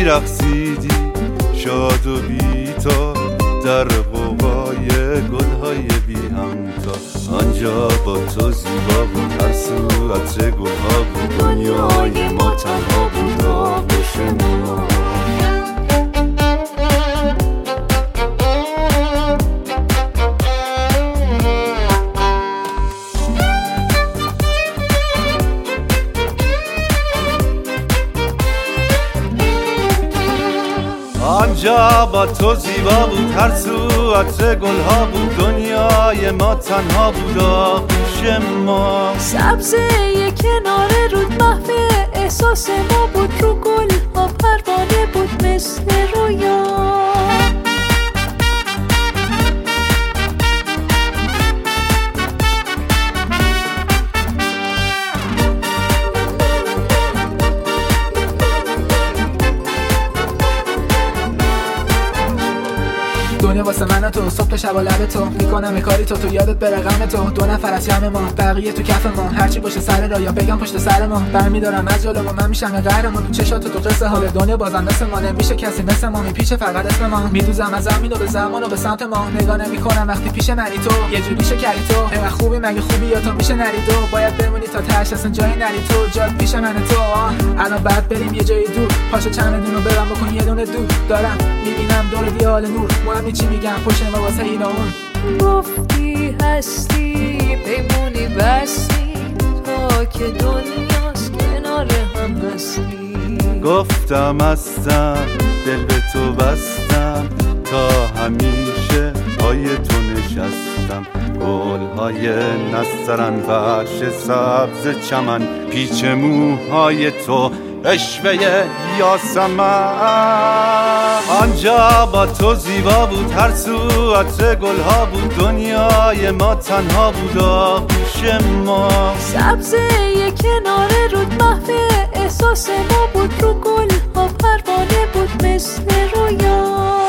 میرقصیدی شاد و بیتا در قوقای گلهای بی همتا. آنجا با تو زیبا بود، هر سو عطر گلها بود، دنیای ما تنها بود آغوش ما. آنجا با تو زیبا بود، هر سو عطر گلها بود، دنیای ما تنها بود آغوش ما. سبزه کنار رود محو احساس ما بود، رو گل ها پروانه بود مثل رویا. دنیا واسه من تو، صبح شب و لب تو، میکنم کاری تو یادت بره غم تو. دو نفر از جمع ما، بقیه تو کف ما، هرچی پشت سر را یا بگم پشت سر ما. برمیدارم از جلو من میشم قهرمان، تو چشات تو قصه ها. دنیا بازنده ما، نمیشه کسی مثل ما، میپیچه فقط اسم ما. میدوزم از زمین و به زمان و به سمت ما، نگاه نمیکنم وقتی پیش نری تو. یه جوری شکری تو، اینقدر خوبی مگه خوبی یا تو میشه نری تو. باید بمونی تا تهش اصلا جایی نری تو، جات پیش من تو. الان بعد بریم یه جای دور، پاشو چمدونو برام بکن یه دونه دور. دارم میبینم دور دیال نور، مهم چی میگم پشت ما واسه این اون. گفتی هستی بمونی بستی تا که دنیاست کنار هم هستی. گفتم هستم دل به تو بستم، تا همیشه پای تو نشستم. گلهای نسترن فرش سبز چمن، پیچ موهای تو عشوه یاسمن. آنجا با تو زیبا بود، هر سو عطر گلها بود، دنیای ما تنها بود آغوش ما. سبزه کنار رود محو احساس ما بود، رو گل ها پروانه بود مثل رویا.